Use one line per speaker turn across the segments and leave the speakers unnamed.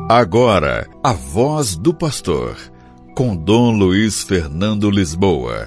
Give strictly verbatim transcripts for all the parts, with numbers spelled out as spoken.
Agora, a voz do pastor, com Dom Luiz Fernando Lisboa.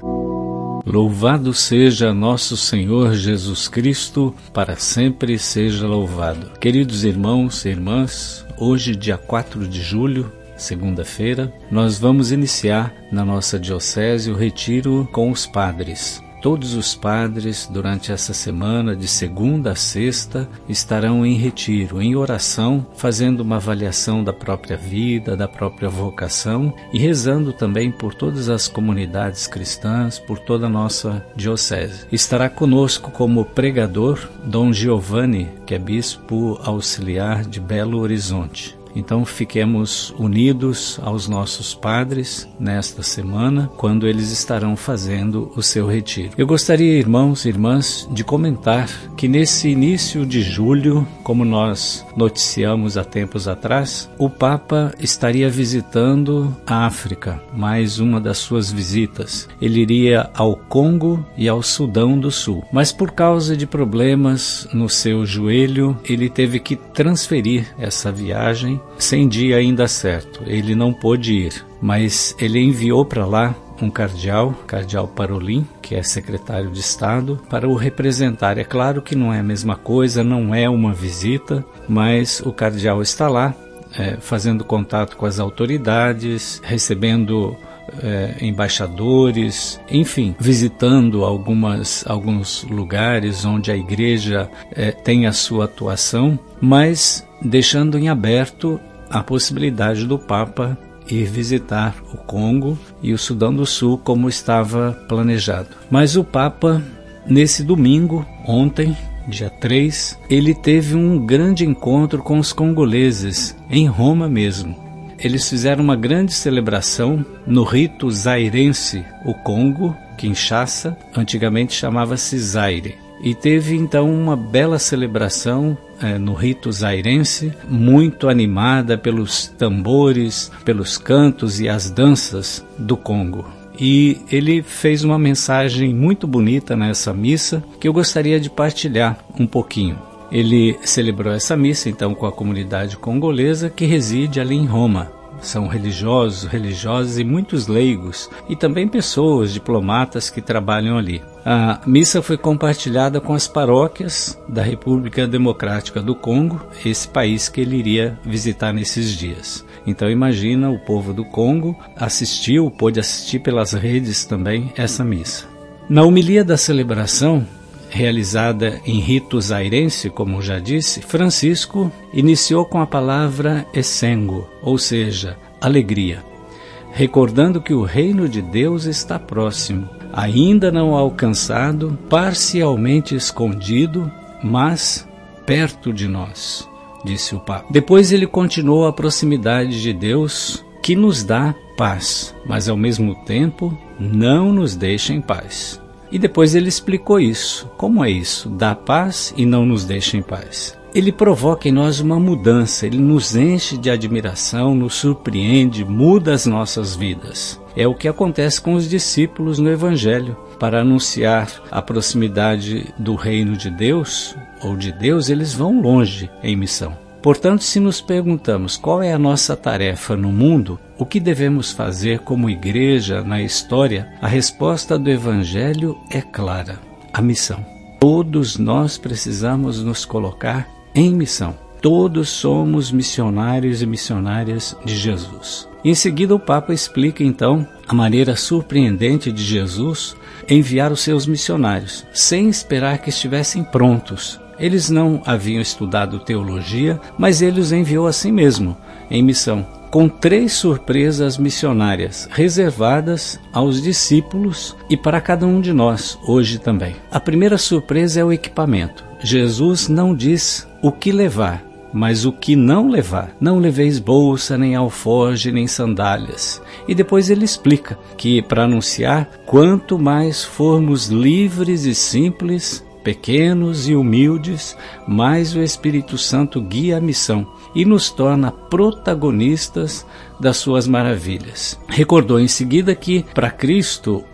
Louvado seja nosso Senhor Jesus Cristo, para sempre seja louvado. Queridos irmãos e irmãs, hoje, dia quatro de julho, segunda-feira, nós vamos iniciar na nossa diocese o retiro com os padres. Todos os padres, durante essa semana, de segunda a sexta, estarão em retiro, em oração, fazendo uma avaliação da própria vida, da própria vocação e rezando também por todas as comunidades cristãs, por toda a nossa diocese. Estará conosco como pregador Dom Giovanni, que é bispo auxiliar de Belo Horizonte. Então fiquemos unidos aos nossos padres nesta semana, quando eles estarão fazendo o seu retiro. Eu gostaria, irmãos e irmãs, de comentar que nesse início de julho, como nós noticiamos há tempos atrás, o Papa estaria visitando a África, mais uma das suas visitas. Ele iria ao Congo e ao Sudão do Sul, mas por causa de problemas no seu joelho, ele teve que transferir essa viagem sem dia ainda certo. Ele não pôde ir, mas ele enviou para lá um cardeal, cardeal Parolin, que é secretário de Estado, para o representar. É claro que não é a mesma coisa, não é uma visita, mas o cardeal está lá, é, fazendo contato com as autoridades, recebendo É, embaixadores, enfim, visitando algumas, alguns lugares onde a igreja é, tem a sua atuação, mas deixando em aberto a possibilidade do Papa ir visitar o Congo e o Sudão do Sul como estava planejado. Mas o Papa, nesse domingo, ontem, dia três, ele teve um grande encontro com os congoleses, em Roma mesmo. Eles fizeram uma grande celebração no rito zairense, o Congo, Kinshasa, antigamente chamava-se Zaire. E teve então uma bela celebração é, no rito zairense, muito animada pelos tambores, pelos cantos e as danças do Congo. E ele fez uma mensagem muito bonita nessa missa que eu gostaria de partilhar um pouquinho. Ele celebrou essa missa, então, com a comunidade congolesa que reside ali em Roma. São religiosos, religiosas e muitos leigos, e também pessoas, diplomatas que trabalham ali. A missa foi compartilhada com as paróquias da República Democrática do Congo, esse país que ele iria visitar nesses dias. Então imagina, o povo do Congo assistiu, pôde assistir pelas redes também essa missa. Na homilia da celebração, realizada em rito zairense, como já disse, Francisco iniciou com a palavra essengo, ou seja, alegria, recordando que o reino de Deus está próximo, ainda não alcançado, parcialmente escondido, mas perto de nós, disse o Papa. Depois ele continuou a proximidade de Deus, que nos dá paz, mas ao mesmo tempo não nos deixa em paz. E depois ele explicou isso. Como é isso? Dá paz e não nos deixa em paz. Ele provoca em nós uma mudança, ele nos enche de admiração, nos surpreende, muda as nossas vidas. É o que acontece com os discípulos no Evangelho. Para anunciar a proximidade do reino de Deus, ou de Deus, eles vão longe em missão. Portanto, se nos perguntamos qual é a nossa tarefa no mundo, o que devemos fazer como igreja na história, a resposta do Evangelho é clara: a missão. Todos nós precisamos nos colocar em missão. Todos somos missionários e missionárias de Jesus. Em seguida, o Papa explica então a maneira surpreendente de Jesus enviar os seus missionários, sem esperar que estivessem prontos. Eles não haviam estudado teologia, mas ele os enviou assim mesmo, em missão, com três surpresas missionárias reservadas aos discípulos e para cada um de nós, hoje também. A primeira surpresa é o equipamento. Jesus não diz o que levar, mas o que não levar. Não leveis bolsa, nem alforje, nem sandálias. E depois ele explica que, para anunciar, quanto mais formos livres e simples, pequenos e humildes, mais o Espírito Santo guia a missão e nos torna protagonistas das suas maravilhas. Recordou em seguida que, para Cristo,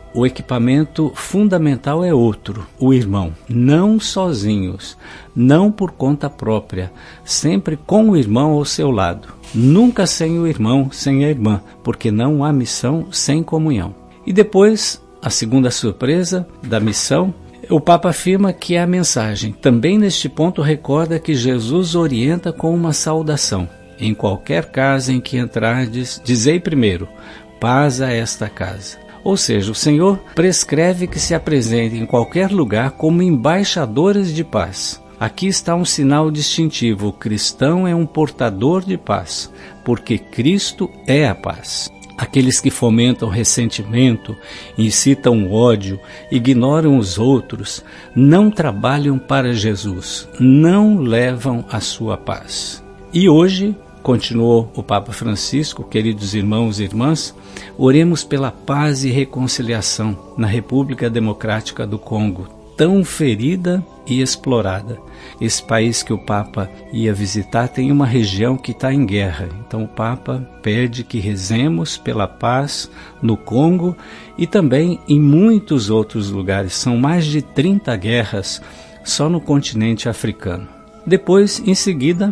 o equipamento fundamental é outro, o irmão. Não sozinhos, não por conta própria, sempre com o irmão ao seu lado. Nunca sem o irmão, sem a irmã, porque não há missão sem comunhão. E depois, a segunda surpresa da missão, o Papa afirma que é a mensagem. Também neste ponto recorda que Jesus orienta com uma saudação. Em qualquer casa em que entrardes, dizei primeiro, paz a esta casa. Ou seja, o Senhor prescreve que se apresentem em qualquer lugar como embaixadores de paz. Aqui está um sinal distintivo. O cristão é um portador de paz, porque Cristo é a paz. Aqueles que fomentam ressentimento, incitam ódio, ignoram os outros, não trabalham para Jesus, não levam a sua paz. E hoje, continuou o Papa Francisco, queridos irmãos e irmãs, oremos pela paz e reconciliação na República Democrática do Congo, tão ferida e explorada. Esse país que o Papa ia visitar tem uma região que está em guerra. Então o Papa pede que rezemos pela paz no Congo e também em muitos outros lugares. São mais de trinta guerras só no continente africano. Depois, em seguida,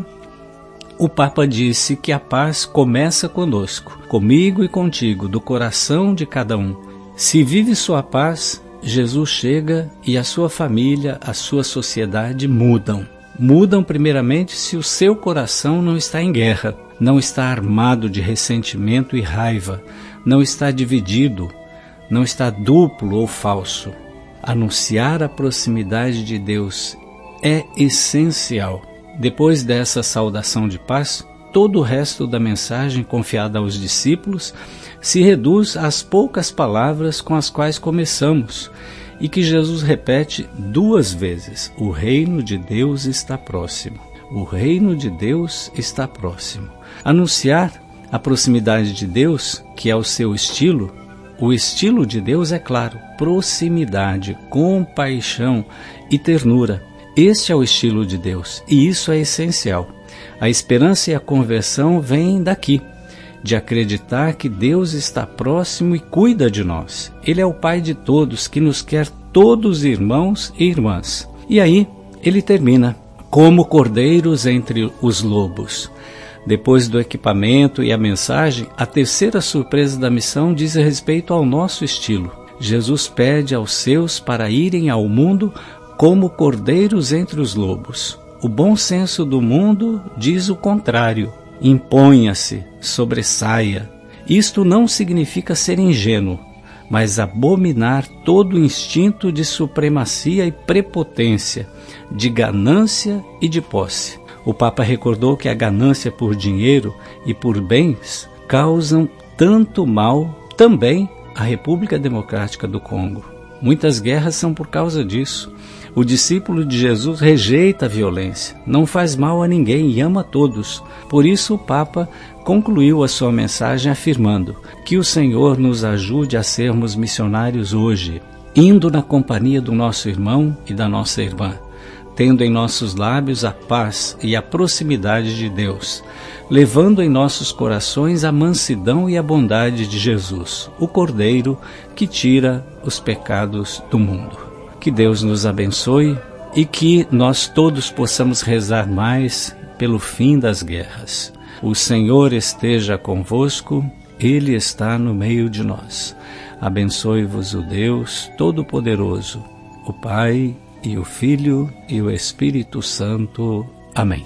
o Papa disse que a paz começa conosco, comigo e contigo, do coração de cada um. Se vive sua paz, Jesus chega e a sua família, a sua sociedade mudam. Mudam primeiramente se o seu coração não está em guerra, não está armado de ressentimento e raiva, não está dividido, não está duplo ou falso. Anunciar a proximidade de Deus é essencial. Depois dessa saudação de paz, todo o resto da mensagem confiada aos discípulos se reduz às poucas palavras com as quais começamos e que Jesus repete duas vezes: o reino de Deus está próximo. O reino de Deus está próximo. Anunciar a proximidade de Deus, que é o seu estilo, o estilo de Deus é claro, proximidade, compaixão e ternura. Este é o estilo de Deus e isso é essencial. A esperança e a conversão vêm daqui, de acreditar que Deus está próximo e cuida de nós. Ele é o Pai de todos, que nos quer todos irmãos e irmãs. E aí ele termina, como cordeiros entre os lobos. Depois do equipamento e a mensagem, a terceira surpresa da missão diz respeito ao nosso estilo. Jesus pede aos seus para irem ao mundo como cordeiros entre os lobos. O bom senso do mundo diz o contrário. Imponha-se, sobressaia. Isto não significa ser ingênuo, mas abominar todo instinto de supremacia e prepotência, de ganância e de posse. O Papa recordou que a ganância por dinheiro e por bens causam tanto mal também à República Democrática do Congo. Muitas guerras são por causa disso. O discípulo de Jesus rejeita a violência, não faz mal a ninguém e ama todos. Por isso o Papa concluiu a sua mensagem afirmando que o Senhor nos ajude a sermos missionários hoje, indo na companhia do nosso irmão e da nossa irmã, tendo em nossos lábios a paz e a proximidade de Deus, levando em nossos corações a mansidão e a bondade de Jesus, o Cordeiro que tira os pecados do mundo. Que Deus nos abençoe e que nós todos possamos rezar mais pelo fim das guerras. O Senhor esteja convosco, Ele está no meio de nós. Abençoe-vos o Deus Todo-Poderoso, o Pai e o Filho e o Espírito Santo. Amém.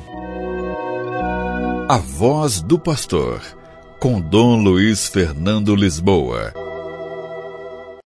A Voz do Pastor, com Dom Luiz Fernando Lisboa.